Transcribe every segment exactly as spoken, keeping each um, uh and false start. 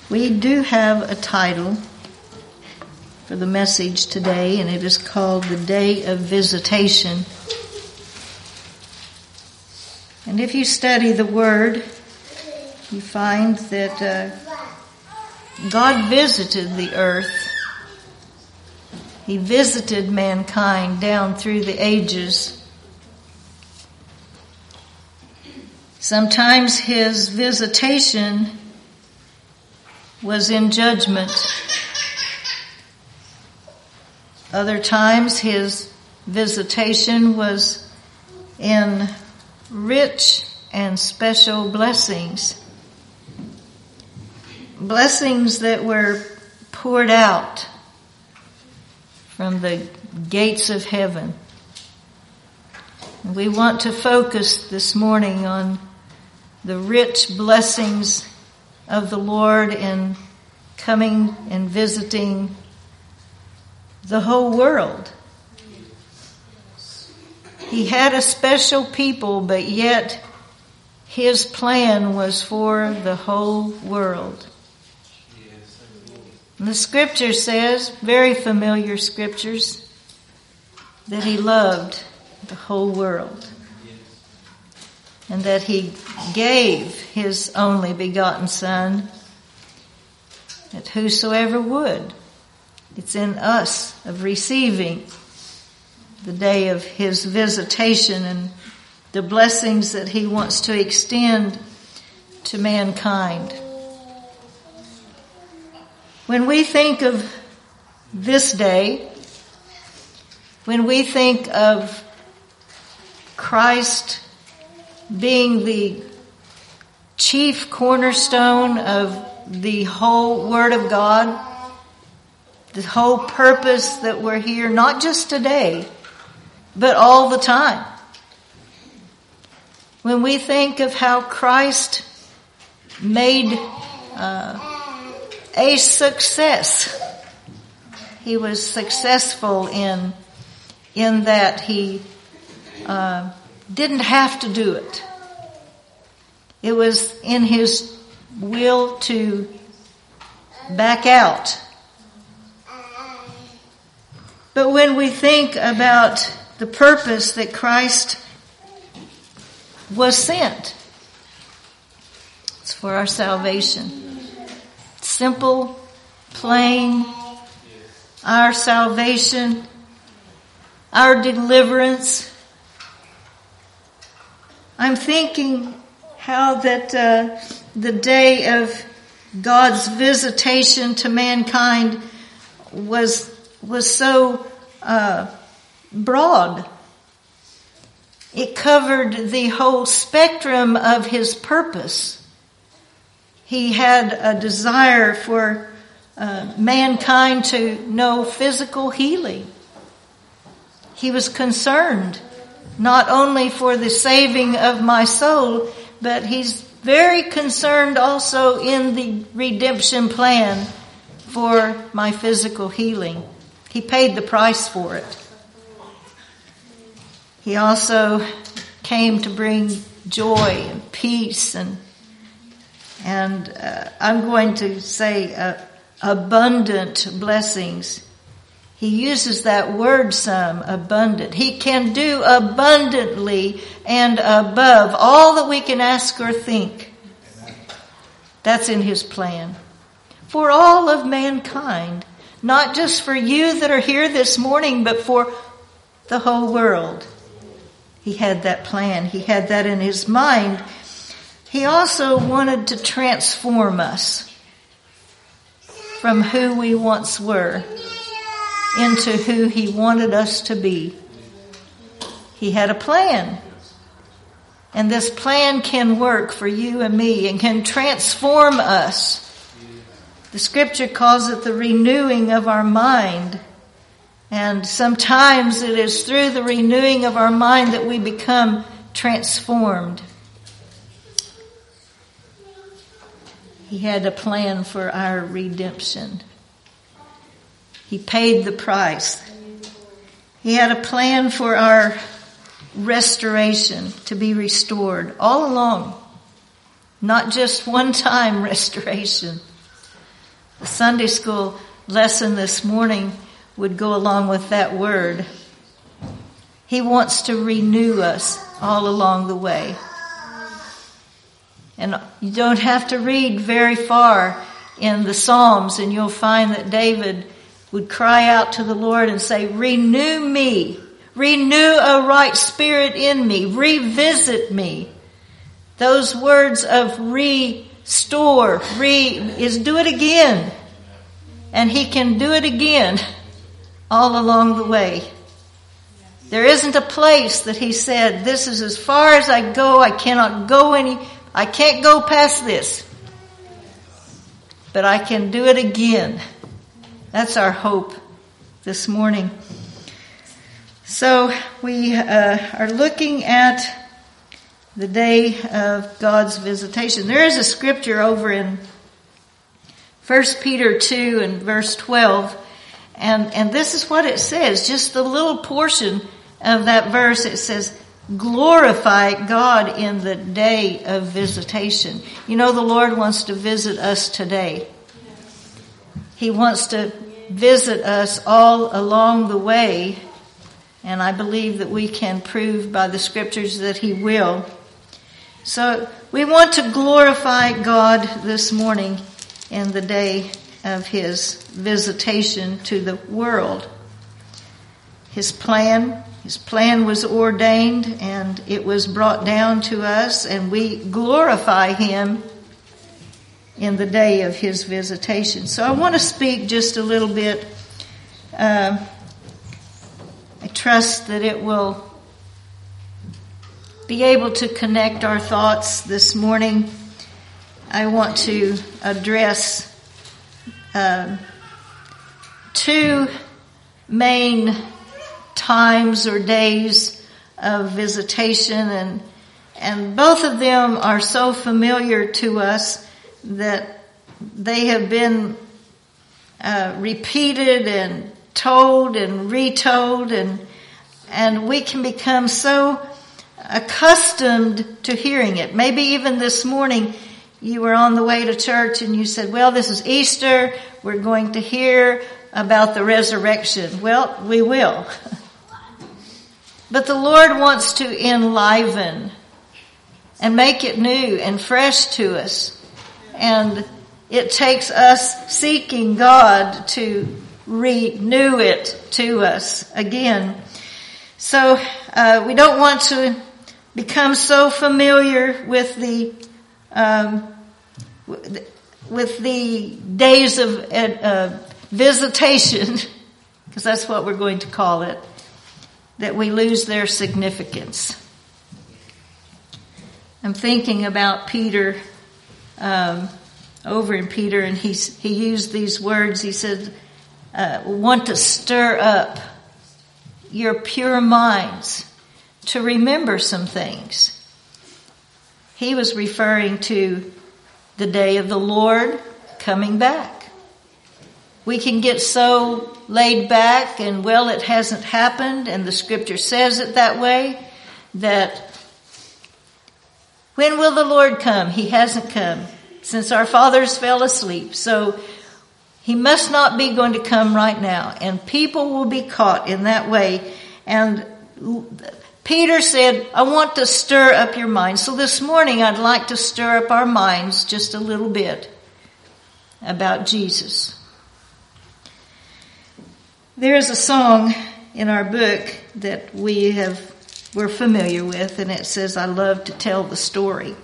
We do have a title for the message today, and it is called The Day of Visitation. And if you study the Word, you find that uh, God visited the earth. He visited mankind down through the ages. Sometimes His visitation was in judgment. Other times His visitation was in rich and special blessings. Blessings that were poured out from the gates of heaven. We want to focus this morning on the rich blessings of the Lord in coming and visiting the whole world. He had a special people, but yet His plan was for the whole world. And the scripture says, very familiar scriptures, that He loved the whole world. And that He gave His only begotten Son, that whosoever would, it's in us of receiving the day of His visitation and the blessings that He wants to extend to mankind. When we think of this day, when we think of Christ being the chief cornerstone of the whole Word of God, the whole purpose that we're here, not just today, but all the time. When we think of how Christ made uh, a success, He was successful in in that He uh, didn't have to do it. It was in His will to back out. But when we think about the purpose that Christ was sent, it's for our salvation. Simple, plain, our salvation, our deliverance. I'm thinking how that uh, the day of God's visitation to mankind was was so uh, broad. It covered the whole spectrum of His purpose. He had a desire for uh, mankind to know physical healing. He was concerned not only for the saving of my soul, but He's very concerned also in the redemption plan for my physical healing. He paid the price for it. He also came to bring joy and peace and and uh, I'm going to say uh, abundant blessings. He uses that word some, abundant. He can do abundantly and above all that we can ask or think. That's in His plan. For all of mankind. Not just for you that are here this morning, but for the whole world. He had that plan. He had that in His mind. He also wanted to transform us from who we once were into who He wanted us to be. He had a plan. And this plan can work for you and me and can transform us. The scripture calls it the renewing of our mind. And sometimes it is through the renewing of our mind that we become transformed. He had a plan for our redemption. He paid the price. He had a plan for our restoration, to be restored all along. Not just one time restoration. The Sunday school lesson this morning would go along with that word. He wants to renew us all along the way. And you don't have to read very far in the Psalms, and you'll find that David would cry out to the Lord and say, renew me, renew a right spirit in me, revisit me. Those words of restore, re, is do it again. And he can do it again all along the way. There isn't a place that he said, this is as far as I go, I cannot go any, I can't go past this. But I can do it again. That's our hope this morning. So we uh, are looking at the day of God's visitation. There is a scripture over in First Peter two and verse twelve. And, and this is what it says. Just the little portion of that verse. It says, glorify God in the day of visitation. You know, the Lord wants to visit us today. He wants to visit us all along the way, and I believe that we can prove by the scriptures that he will. So we want to glorify God this morning in the day of his visitation to the world. His plan, his plan was ordained, and it was brought down to us, and we glorify him in the day of his visitation. So I want to speak just a little bit. Uh, I trust that it will be able to connect our thoughts this morning. I want to address uh, two main times or days of visitation, and and both of them are so familiar to us that they have been uh, repeated and told and retold, and and we can become so accustomed to hearing it. Maybe even this morning you were on the way to church and you said, well, this is Easter, we're going to hear about the resurrection. Well, we will. But the Lord wants to enliven and make it new and fresh to us. And it takes us seeking God to renew it to us again. So uh, we don't want to become so familiar with the um, with the days of uh, visitation, because that's what we're going to call it, that we lose their significance. I'm thinking about Peter. Um, over in Peter, and he's, he used these words. He said, uh, want to stir up your pure minds to remember some things. He was referring to the day of the Lord coming back. We can get so laid back and, well, it hasn't happened, and the scripture says it that way, that when will the Lord come? He hasn't come since our fathers fell asleep. So he must not be going to come right now. And people will be caught in that way. And Peter said, I want to stir up your minds. So this morning I'd like to stir up our minds just a little bit about Jesus. There is a song in our book that we have we're familiar with, and it says, I love to tell the story.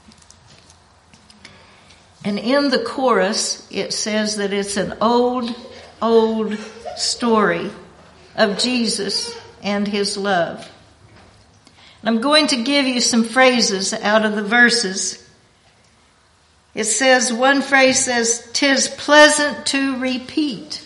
And in the chorus, it says that it's an old, old story of Jesus and his love. And I'm going to give you some phrases out of the verses. It says, one phrase says, "'Tis pleasant to repeat."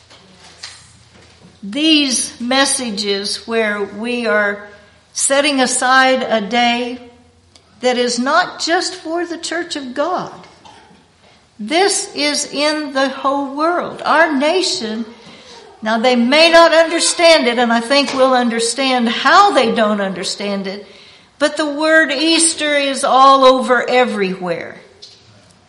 These messages where we are setting aside a day that is not just for the church of God. This is in the whole world. Our nation, now they may not understand it, and I think we'll understand how they don't understand it, but the word Easter is all over everywhere.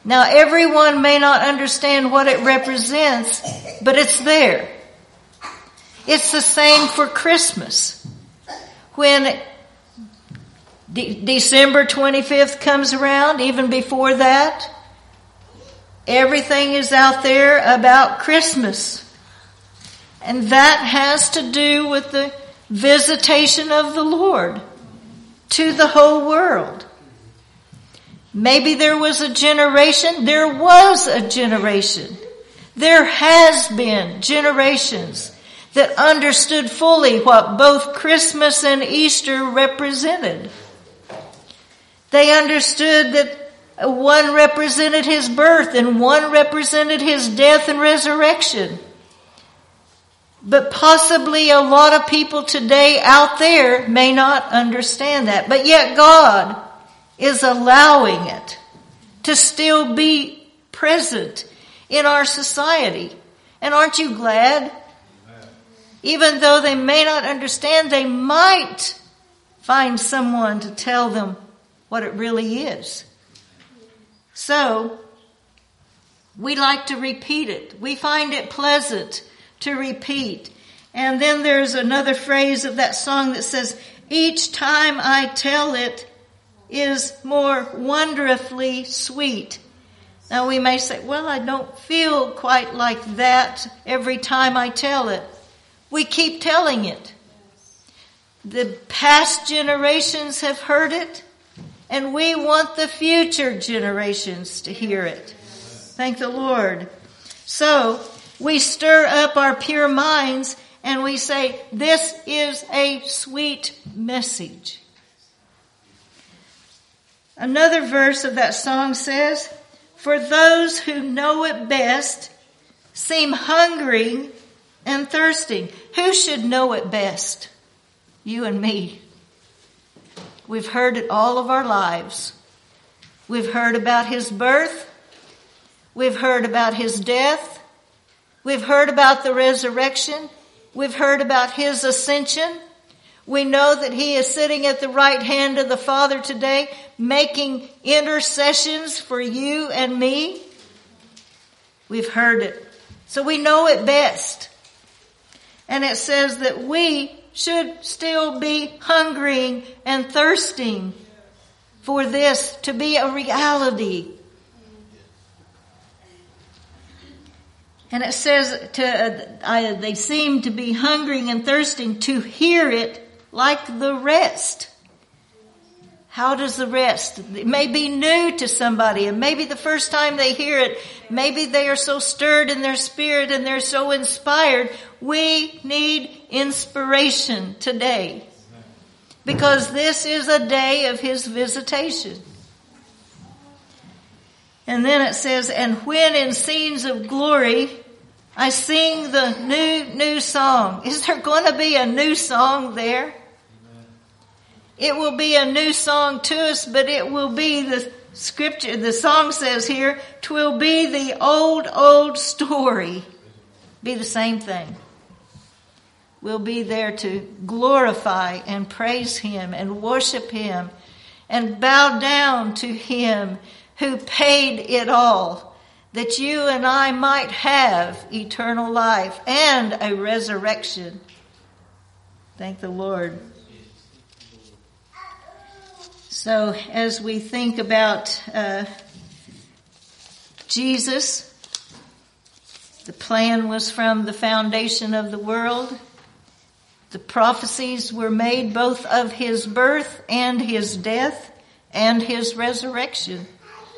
Now, everyone may not understand what it represents, but it's there. It's the same for Christmas. When De- December twenty-fifth comes around, even before that, everything is out there about Christmas. And that has to do with the visitation of the Lord to the whole world. Maybe there was a generation, there was a generation. There has been generations that understood fully what both Christmas and Easter represented. They understood that one represented his birth and one represented his death and resurrection. But possibly a lot of people today out there may not understand that. But yet God is allowing it to still be present in our society. And aren't you glad? Even though they may not understand, they might find someone to tell them what it really is. So, we like to repeat it. We find it pleasant to repeat. And then there's another phrase of that song that says, each time I tell it is more wonderfully sweet. Now we may say, well, I don't feel quite like that every time I tell it. We keep telling it. The past generations have heard it, and we want the future generations to hear it. Thank the Lord. So, we stir up our pure minds and we say, this is a sweet message. Another verse of that song says, for those who know it best seem hungry and thirsting. Who should know it best? You and me. We've heard it all of our lives. We've heard about his birth. We've heard about his death. We've heard about the resurrection. We've heard about his ascension. We know that he is sitting at the right hand of the Father today, making intercessions for you and me. We've heard it. So we know it best. And it says that we should still be hungering and thirsting for this to be a reality. And it says to, uh, I, they seem to be hungering and thirsting to hear it like the rest. How does the rest? It may be new to somebody, and maybe the first time they hear it, maybe they are so stirred in their spirit and they're so inspired. We need inspiration today, because this is a day of his visitation. And then it says, and when in scenes of glory, I sing the new, new song. Is there going to be a new song there? It will be a new song to us, but it will be the scripture, the song says here, 'twill be the old, old story. Be the same thing. We'll be there to glorify and praise him and worship him and bow down to him who paid it all, that you and I might have eternal life and a resurrection. Thank the Lord. So as we think about uh, Jesus, the plan was from the foundation of the world. The prophecies were made both of his birth and his death and his resurrection.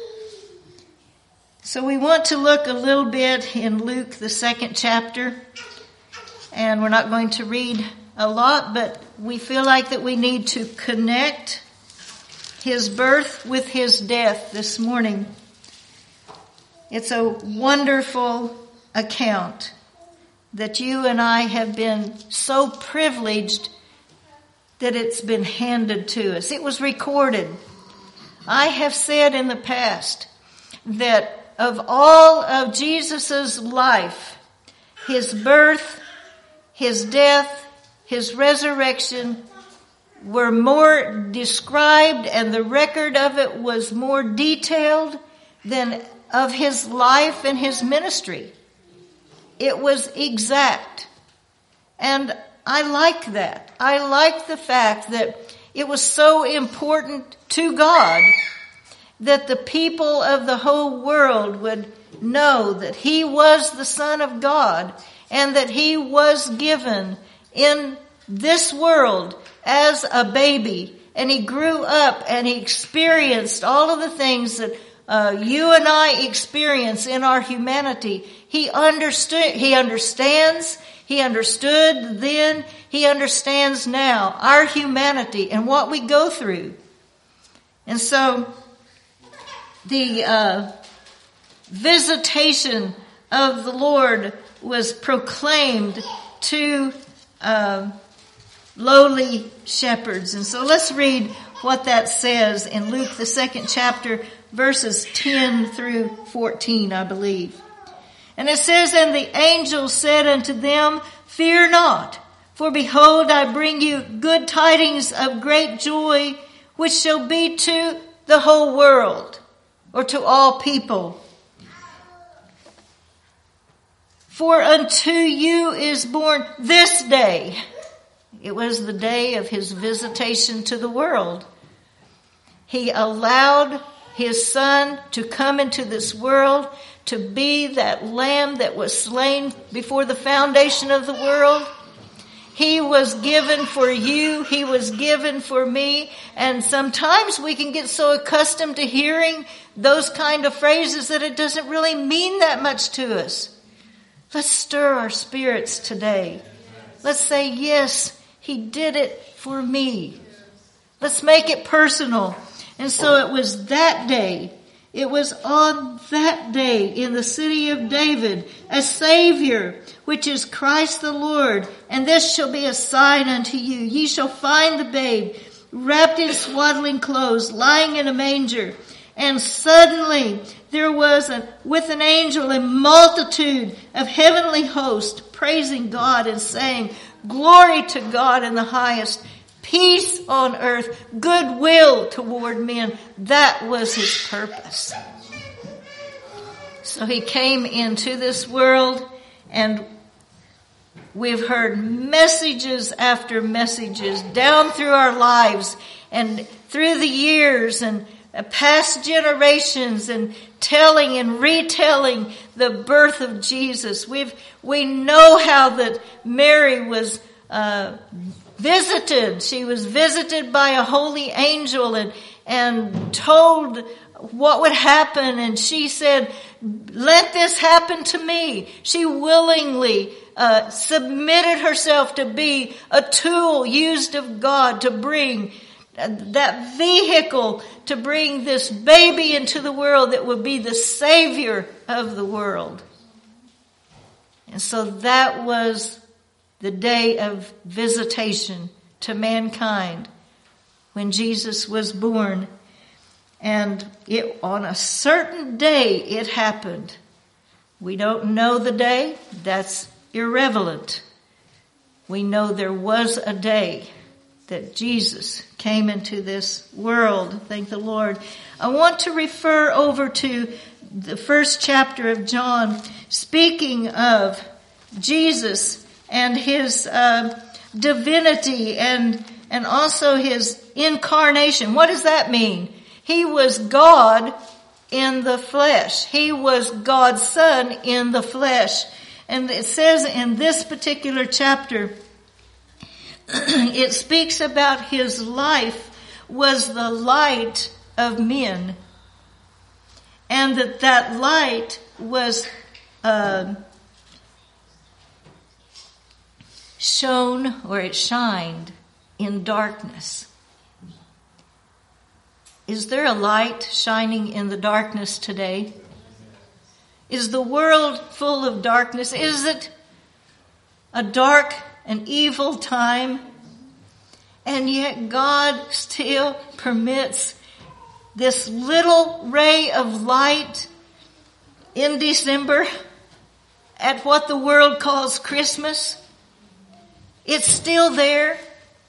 So we want to look a little bit in Luke, the second chapter. And we're not going to read a lot, but we feel like that we need to connect his birth with his death this morning. It's a wonderful account that you and I have been so privileged that it's been handed to us. It was recorded. I have said in the past that of all of Jesus's life, his birth, his death, his resurrection were more described, and the record of it was more detailed than of his life and his ministry. It was exact. And I like that. I like the fact that it was so important to God that the people of the whole world would know that he was the Son of God and that he was given in this world as a baby. And he grew up and he experienced all of the things that uh, you and I experience in our humanity. He understood, he understands, he understood then, he understands now our humanity and what we go through. And so the uh, visitation of the Lord was proclaimed to uh, lowly shepherds. And so let's read what that says in Luke, the second chapter, verses ten through fourteen, I believe. And it says, "And the angel said unto them, Fear not, for behold, I bring you good tidings of great joy, which shall be to the whole world," or to all people. "For unto you is born this day." It was the day of his visitation to the world. He allowed his son to come into this world to be that lamb that was slain before the foundation of the world. He was given for you. He was given for me. And sometimes we can get so accustomed to hearing those kind of phrases that it doesn't really mean that much to us. Let's stir our spirits today. Let's say, yes, he did it for me. Let's make it personal. And so it was that day. It was on that day in the city of David, a Savior, which is Christ the Lord. And this shall be a sign unto you. Ye shall find the babe wrapped in swaddling clothes, lying in a manger. And suddenly there was a, with an angel a multitude of heavenly hosts praising God and saying, Glory to God in the highest, peace on earth, goodwill toward men. That was his purpose. So he came into this world, and we've heard messages after messages down through our lives and through the years and past generations, and telling and retelling the birth of Jesus. We've we know how that Mary was uh, visited. She was visited by a holy angel and and told what would happen, and she said, "Let this happen to me." She willingly uh, submitted herself to be a tool used of God to bring that vehicle to bring this baby into the world that would be the Savior of the world. And so that was the day of visitation to mankind when Jesus was born. And it, on a certain day it happened. We don't know the day. That's irrelevant. We know there was a day that Jesus came into this world. Thank the Lord. I want to refer over to the first chapter of John, speaking of Jesus and his uh, divinity and and also his incarnation. What does that mean? He was God in the flesh. He was God's Son in the flesh. And it says in this particular chapter, it speaks about his life was the light of men, and that that light was uh, shone, or it shined in darkness. Is there a light shining in the darkness today? Is the world full of darkness? Is it a dark an evil time? And yet God still permits this little ray of light in December at what the world calls Christmas. It's still there.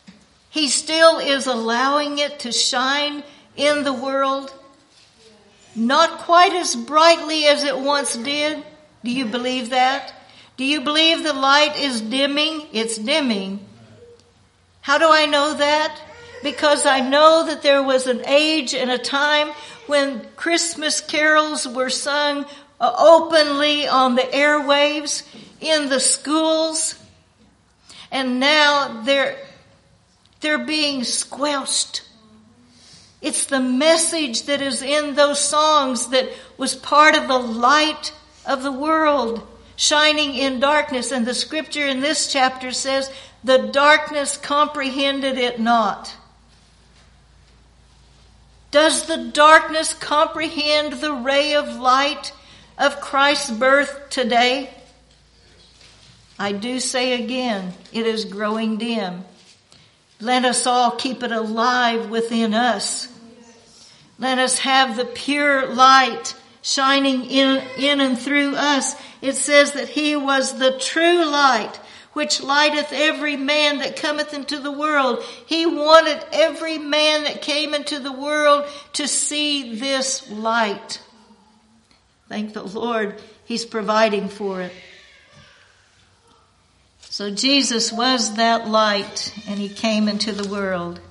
He still is allowing it to shine in the world. not quite as brightly as it once did. Do you believe that? Do you believe the light is dimming? It's dimming. How do I know that? Because I know that there was an age and a time when Christmas carols were sung uh, openly on the airwaves, in the schools, and now they're, they're being squelched. It's the message that is in those songs that was part of the light of the world, shining in darkness. And the scripture in this chapter says, the darkness comprehended it not. Does the darkness comprehend the ray of light of Christ's birth today? I do say again, it is growing dim. Let us all keep it alive within us. Let us have the pure light shining in, in and through us. It says that he was the true light, which lighteth every man that cometh into the world. He wanted every man that came into the world to see this light. Thank the Lord, he's providing for it. So Jesus was that light, and he came into the world.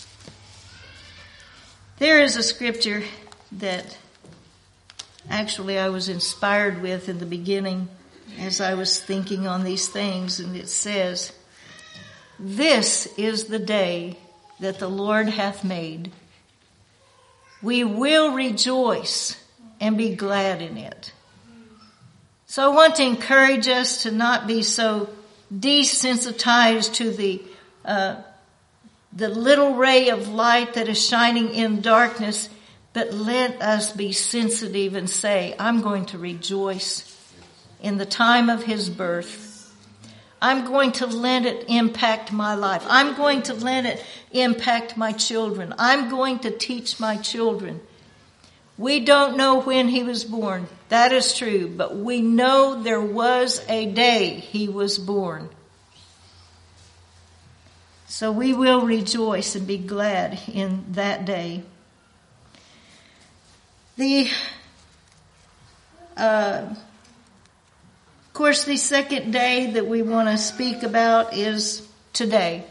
There is a scripture that actually I was inspired with in the beginning as I was thinking on these things, and it says, "This is the day that the Lord hath made. We will rejoice and be glad in it." So I want to encourage us to not be so desensitized to the uh, the little ray of light that is shining in darkness, but let us be sensitive and say, I'm going to rejoice in the time of his birth. I'm going to let it impact my life. I'm going to let it impact my children. I'm going to teach my children. We don't know when he was born. That is true. But we know there was a day he was born. So we will rejoice and be glad in that day. The, uh, of course, the second day that we want to speak about is today.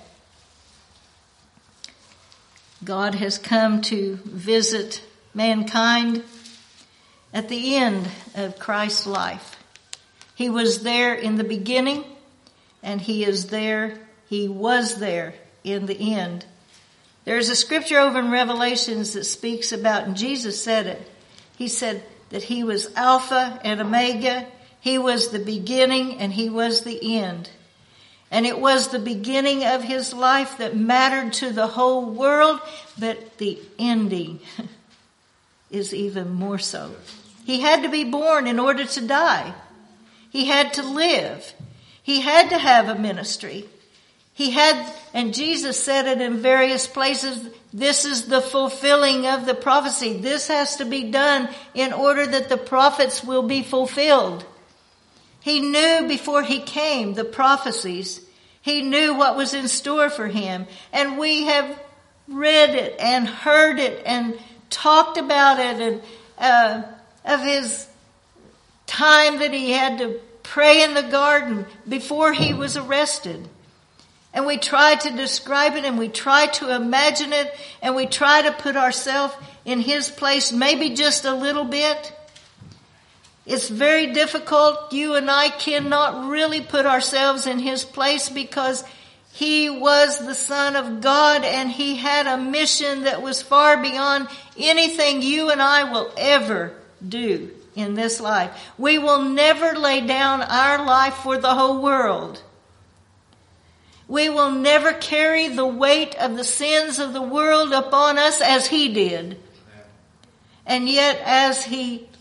God has come to visit mankind at the end of Christ's life. He was there in the beginning, and he is there, he was there in the end. There's a scripture over in Revelations that speaks about, and Jesus said it. He said that he was Alpha and Omega. He was the beginning and he was the end. And it was the beginning of his life that mattered to the whole world, but the ending is even more so. He had to be born in order to die. He had to live. He had to have a ministry. He had, and Jesus said it in various places, this is the fulfilling of the prophecy. This has to be done in order that the prophets will be fulfilled. He knew before he came the prophecies. He knew what was in store for him. And we have read it and heard it and talked about it, and uh, of his time that he had to pray in the garden before he was arrested. And we try to describe it, and we try to imagine it, and we try to put ourselves in his place maybe just a little bit. It's very difficult. You and I cannot really put ourselves in his place because he was the Son of God, and he had a mission that was far beyond anything you and I will ever do in this life. We will never lay down our life for the whole world. We will never carry the weight of the sins of the world upon us as he did. And yet, as he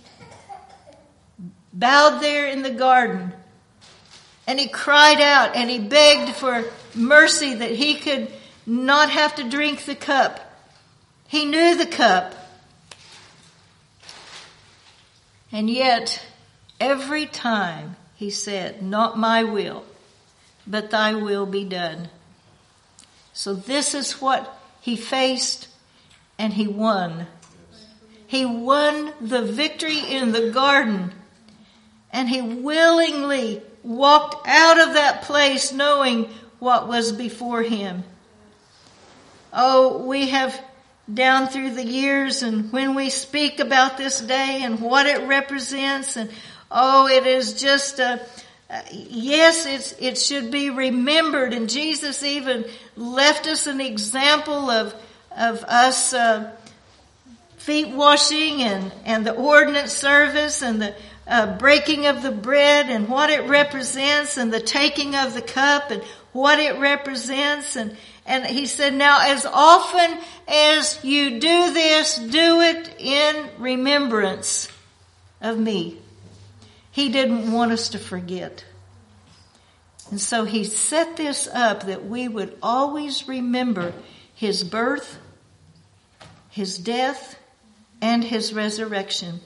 bowed there in the garden, and he cried out and he begged for mercy that he could not have to drink the cup. He knew the cup. And yet, every time he said, not my will, but thy will be done. So this is what he faced, and he won. He won the victory in the garden, and he willingly walked out of that place knowing what was before him. Oh, we have down through the years, and when we speak about this day and what it represents, and oh, it is just a, uh, yes, it's, it should be remembered. And Jesus even left us an example of, of us, uh, feet washing and, and the ordinance service and the uh, breaking of the bread and what it represents, and the taking of the cup and what it represents. And, and he said, now as often as you do this, do it in remembrance of me. He didn't want us to forget. And so he set this up that we would always remember his birth, his death, and his resurrection.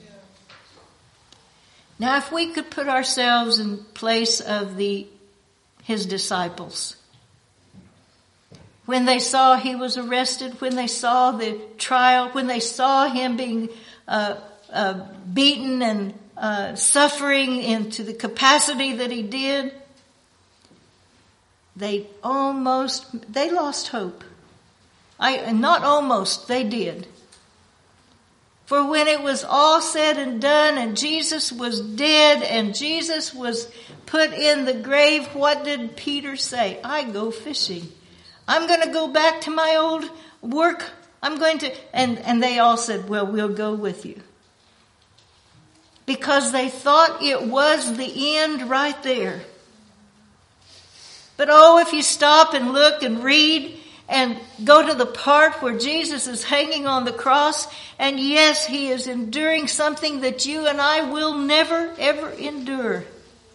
Now, if we could put ourselves in place of the his disciples, when they saw he was arrested, when they saw the trial, when they saw him being uh, uh, beaten and uh, suffering into the capacity that he did, they almost, they lost hope. I, not almost, they did. For when it was all said and done and Jesus was dead and Jesus was put in the grave, what did Peter say? I go fishing. I'm going to go back to my old work. I'm going to, and, and they all said, well, we'll go with you. Because they thought it was the end right there. But oh, if you stop and look and read and go to the part where Jesus is hanging on the cross, and yes, he is enduring something that you and I will never, ever endure.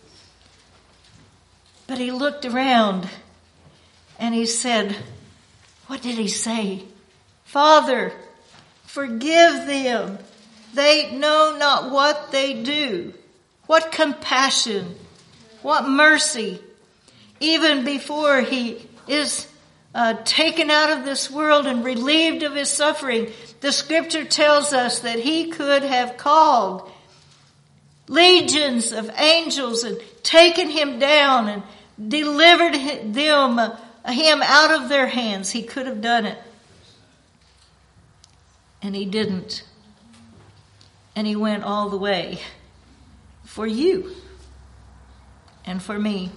But he looked around and he said, what did he say? Father, forgive them. They know not what they do. What compassion, what mercy. Even before he is uh, taken out of this world and relieved of his suffering, the scripture tells us that he could have called legions of angels and taken him down and delivered them, uh, him out of their hands. He could have done it. And he didn't. And he went all the way for you and for me.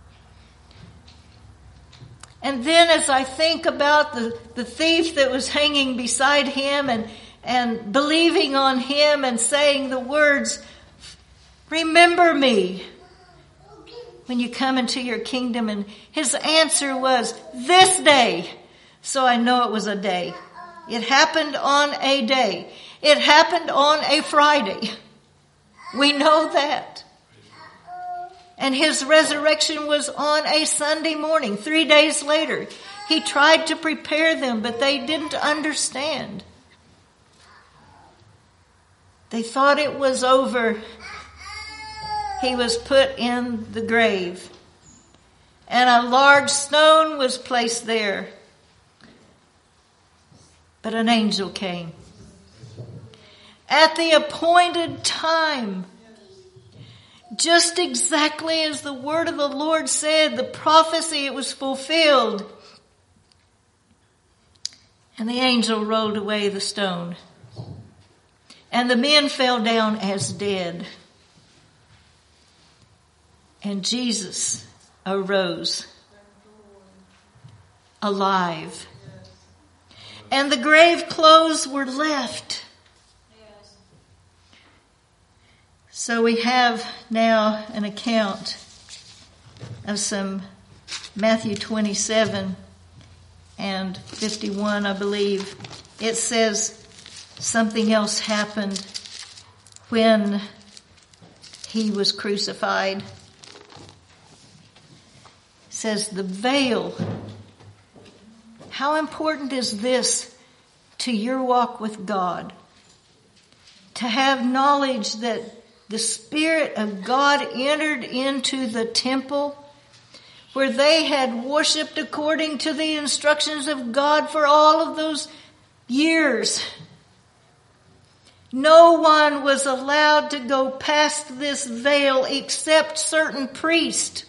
And then as I think about the, the thief that was hanging beside him and, and believing on him and saying the words, remember me when you come into your kingdom. And his answer was, this day. So I know it was a day. It happened on a day. It happened on a Friday. We know that. And his resurrection was on a Sunday morning, three days later. He tried to prepare them, but they didn't understand. They thought it was over. He was put in the grave. And a large stone was placed there. But an angel came. At the appointed time, just exactly as the word of the Lord said, the prophecy, it was fulfilled. And the angel rolled away the stone. And the men fell down as dead. And Jesus arose alive. And the grave clothes were left. So we have now an account of some Matthew twenty-seven and fifty-one, I believe. It says something else happened when he was crucified. It says the veil. How important is this to your walk with God? To have knowledge that the Spirit of God entered into the temple where they had worshiped according to the instructions of God for all of those years. No one was allowed to go past this veil except certain priests.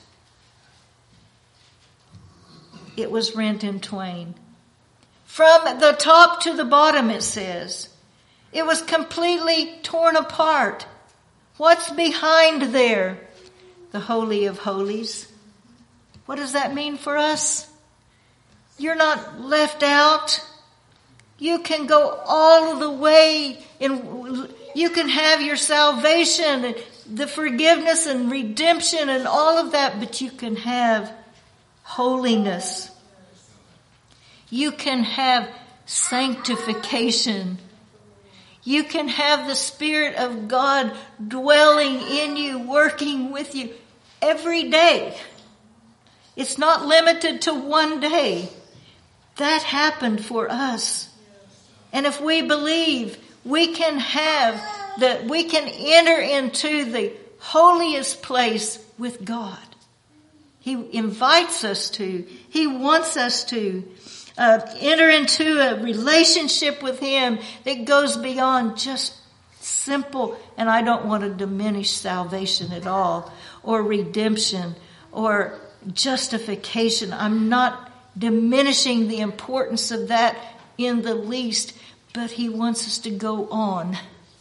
It was rent in twain. From the top to the bottom, it says. It was completely torn apart. What's behind there? The Holy of Holies. What does that mean for us? You're not left out. You can go all the way, and you can have your salvation, the forgiveness and redemption and all of that, but you can have holiness. You can have sanctification. You can have the Spirit of God dwelling in you, working with you every day. It's not limited to one day. That happened for us. And if we believe, we can have that, we can enter into the holiest place with God. He invites us to. He wants us to uh, enter into a relationship with Him that goes beyond just simple, and I don't want to diminish salvation at all, or redemption, or justification. I'm not diminishing the importance of that in the least, but He wants us to go on.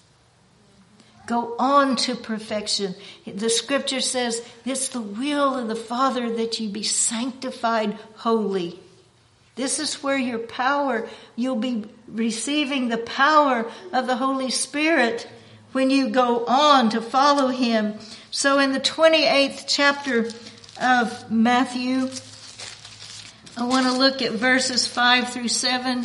Go on to perfection. The scripture says it's the will of the Father that you be sanctified holy. This is where your power, you'll be receiving the power of the Holy Spirit when you go on to follow Him. So in the twenty-eighth chapter of Matthew, I want to look at verses five through seven.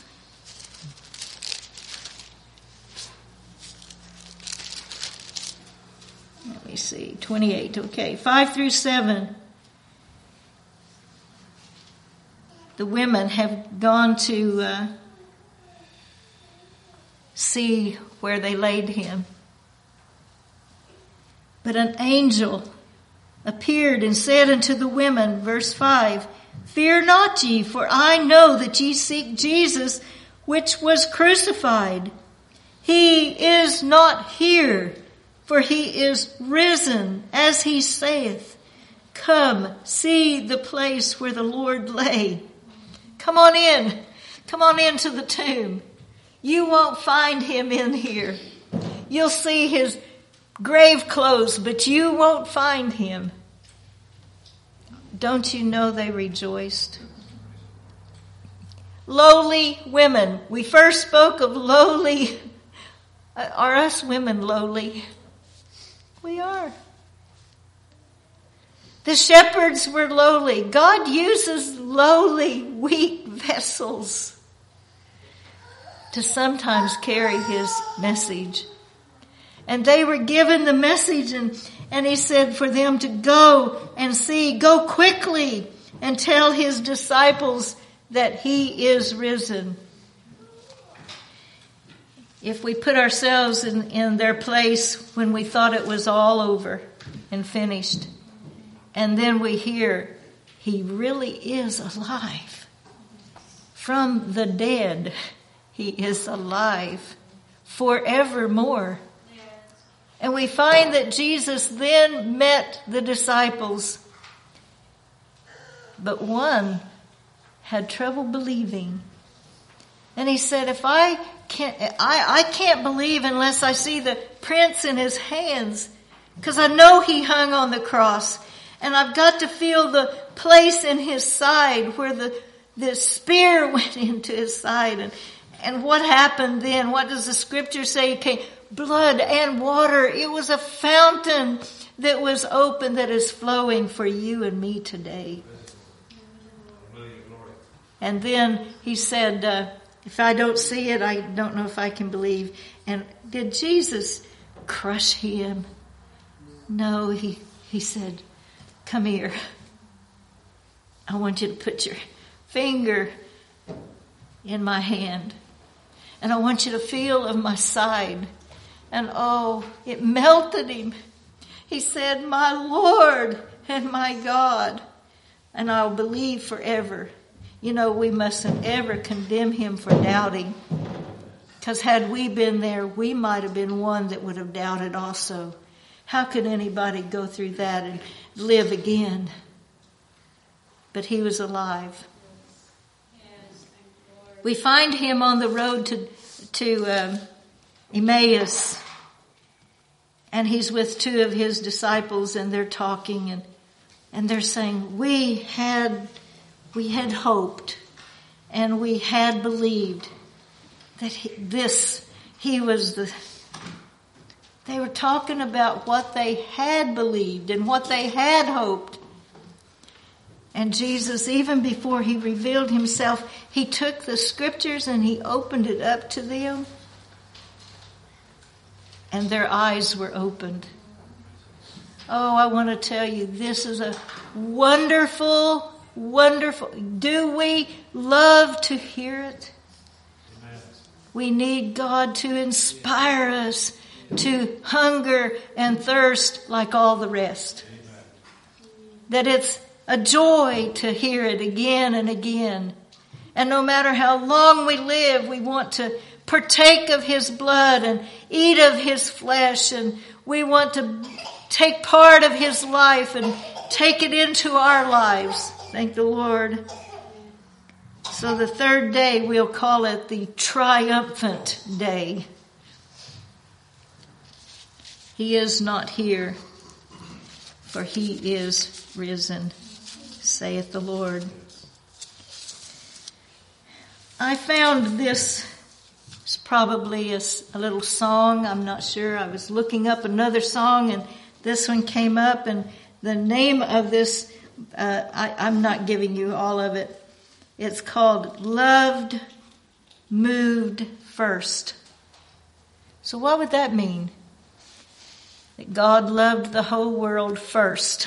Let me see, twenty-eight, okay, five through seven. The women have gone to uh, see where they laid Him. But an angel appeared and said unto the women, verse five, Fear not ye, for I know that ye seek Jesus, which was crucified. He is not here, for He is risen, as He saith. Come, see the place where the Lord lay. Come on in. Come on into the tomb. You won't find Him in here. You'll see His grave clothes, but you won't find Him. Don't you know they rejoiced? Lowly women. We first spoke of lowly. Are us women lowly? We are. The shepherds were lowly. God uses lowly, weak vessels to sometimes carry His message. And they were given the message, and, and He said for them to go and see, go quickly and tell His disciples that He is risen. If we put ourselves in, in their place when we thought it was all over and finished, and then we hear He really is alive. From the dead, He is alive forevermore. And we find that Jesus then met the disciples, but one had trouble believing. And He said, if I can't, I, I can't believe unless I see the prints in His hands, because I know He hung on the cross. And I've got to feel the place in His side where the, the spear went into His side. And, and what happened then? What does the scripture say? It came blood and water. It was a fountain that was open that is flowing for you and me today. And then He said, uh, if I don't see it, I don't know if I can believe. And did Jesus crush Him? No, he, he said, come here. I want you to put your finger in my hand. And I want you to feel of my side. And oh, it melted Him. He said, my Lord and my God. And I'll believe forever. You know, we mustn't ever condemn Him for doubting. Because had we been there, we might have been one that would have doubted also. How could anybody go through that and live again? But he was alive. We find him on the road to, to um, Emmaus. And he's with two of his disciples, and they're talking, and and they're saying, we had we had hoped and we had believed that he, this he was the they were talking about what they had believed and what they had hoped. And Jesus, even before he revealed himself, he took the scriptures and he opened it up to them. And their eyes were opened. Oh, I want to tell you, this is a wonderful, wonderful. Do we love to hear it? Amen. We need God to inspire us to hunger and thirst like all the rest. Amen. That it's a joy to hear it again and again. And no matter how long we live, we want to partake of his blood and eat of his flesh, and we want to take part of his life and take it into our lives. Thank the Lord. So the third day, we'll call it the triumphant day. He is not here, for he is risen, saith the Lord. I found this. It's probably a, a little song. I'm not sure. I was looking up another song, and this one came up. And the name of this, uh, I, I'm not giving you all of it. It's called Loved, Moved First. So what would that mean? That God loved the whole world first.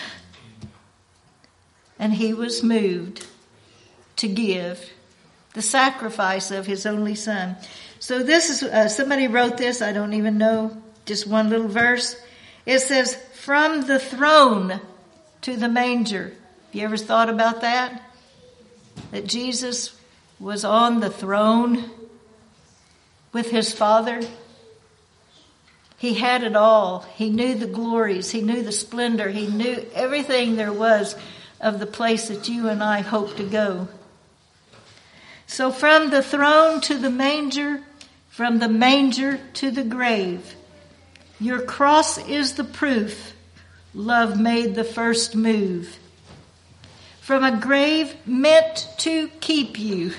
And he was moved to give the sacrifice of his only son. So this is, uh, somebody wrote this, I don't even know, just one little verse. It says, from the throne to the manger. Have you ever thought about that? That Jesus was on the throne with his Father. He had it all. He knew the glories. He knew the splendor. He knew everything there was of the place that you and I hope to go. So from the throne to the manger, from the manger to the grave, your cross is the proof love made the first move. From a grave meant to keep you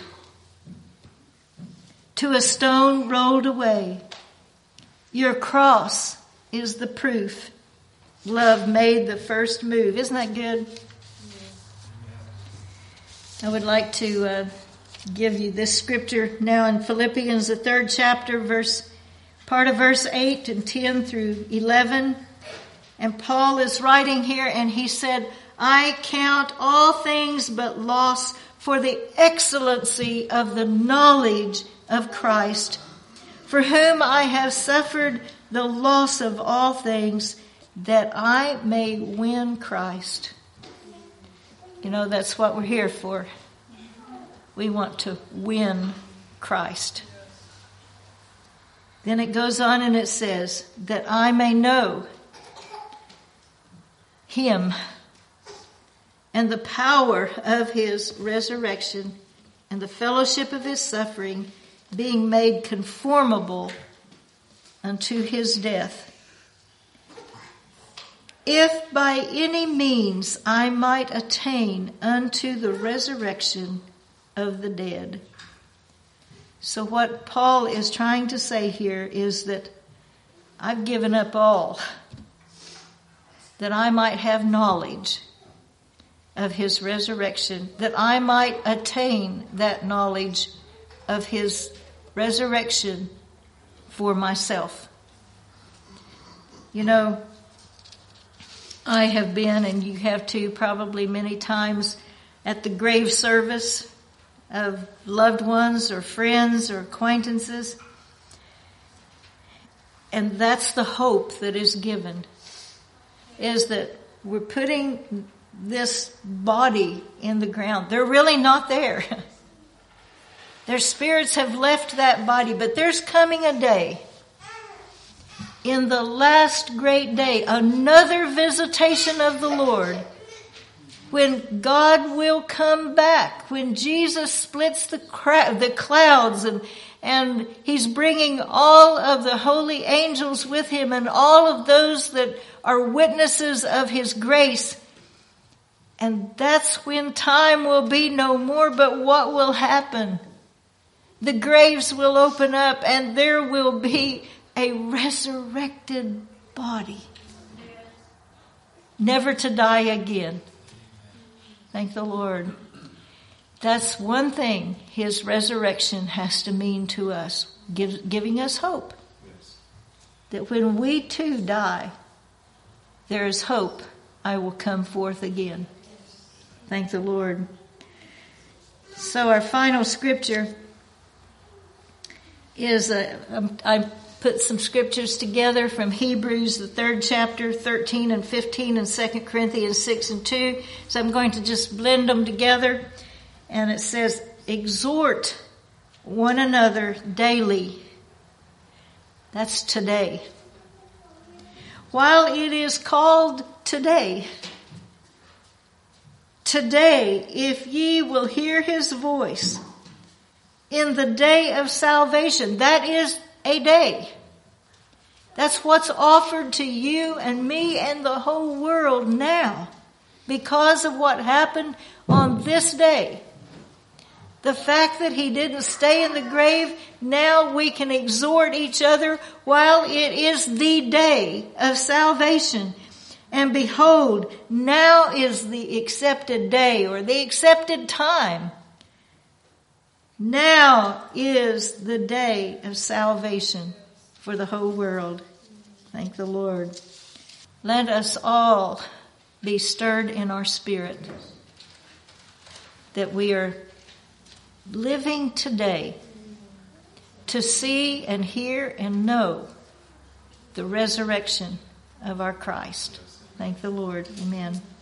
to a stone rolled away, your cross is the proof love made the first move. Isn't that good? I would like to uh, give you this scripture now in Philippians, the third chapter, verse part of verse eight and ten through eleven. And Paul is writing here, and he said, I count all things but loss for the excellency of the knowledge of Christ, for whom I have suffered the loss of all things, that I may win Christ. You know, that's what we're here for. We want to win Christ. Then it goes on and it says, that I may know him and the power of his resurrection and the fellowship of his suffering, being made conformable unto his death. If by any means I might attain unto the resurrection of the dead. So what Paul is trying to say here is that I've given up all, that I might have knowledge of his resurrection, that I might attain that knowledge of his resurrection for myself. You know, I have been, and you have too, probably many times, at the grave service of loved ones or friends or acquaintances. And that's the hope that is given, is that we're putting this body in the ground. They're really not there. Their spirits have left that body, but there's coming a day, in the last great day, another visitation of the Lord, when God will come back, when Jesus splits the cra- the clouds and, and he's bringing all of the holy angels with him and all of those that are witnesses of his grace. And that's when time will be no more, but what will happen? The graves will open up and there will be a resurrected body, never to die again. Thank the Lord. That's one thing his resurrection has to mean to us, give, giving us hope. That when we too die, there is hope. I will come forth again. Thank the Lord. So our final scripture is, uh, um, I put some scriptures together from Hebrews, the third chapter, thirteen and fifteen, and Second Corinthians six and two. So I'm going to just blend them together. And it says, exhort one another daily. That's today. While it is called today. Today, if ye will hear his voice in the day of salvation. That is a day. That's what's offered to you and me and the whole world now because of what happened on this day. The fact that he didn't stay in the grave, now we can exhort each other while it is the day of salvation. And behold, now is the accepted day or the accepted time. Now is the day of salvation for the whole world. Thank the Lord. Let us all be stirred in our spirit that we are living today to see and hear and know the resurrection of our Christ. Thank the Lord. Amen.